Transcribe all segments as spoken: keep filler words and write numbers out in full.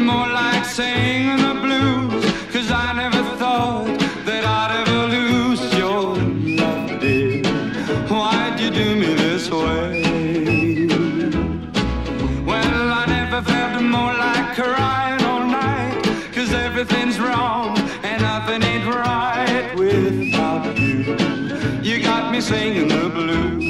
more like singing the blues, 'cause I never thought that I'd ever lose your love, dear. Why'd you do me this way? Well, I never felt more like crying all night, 'cause everything's wrong and nothing ain't right without you. You got me singing the blues.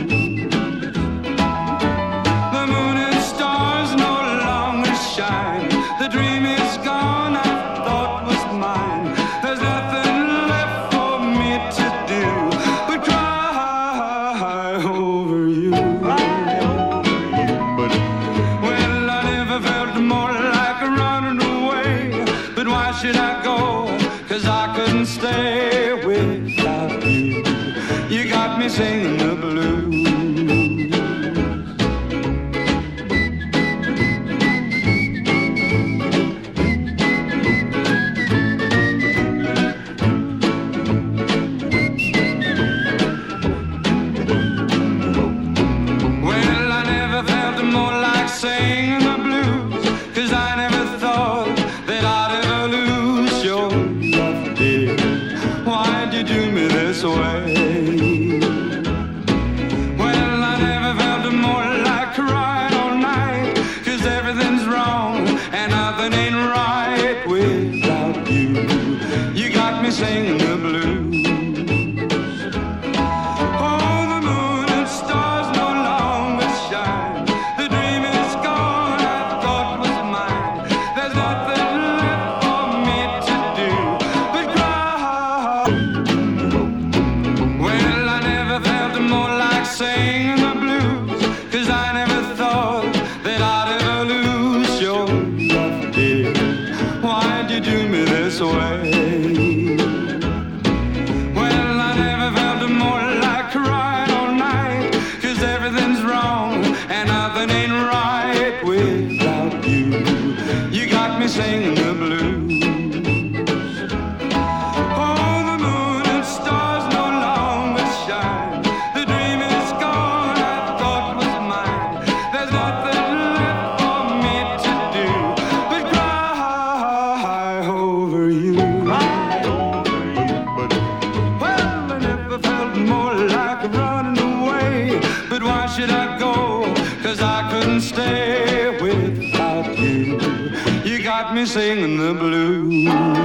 The moon and stars no longer shine. The dream is gone I thought was mine. There's nothing left for me to do but cry over you. But, well, I never felt more like running away. But why should I go? 'Cause I couldn't stay without you. You got me singing the blues. Singing the blues, 'cause I never thought that I'd ever lose your love, dear. Why'd you do me this way? Well, I never felt more like crying all night, 'cause everything's wrong and nothing ain't right without you. You got me singing the blues. Singing the blues, 'cause I never thought that I'd ever lose your love, dear. Why'd you do me this way? Well, I never felt more like crying all night, 'cause everything's wrong and nothing ain't right without you. You got me singing the blues. But why should I go? 'Cause I couldn't stay without you. You got me singing the blues.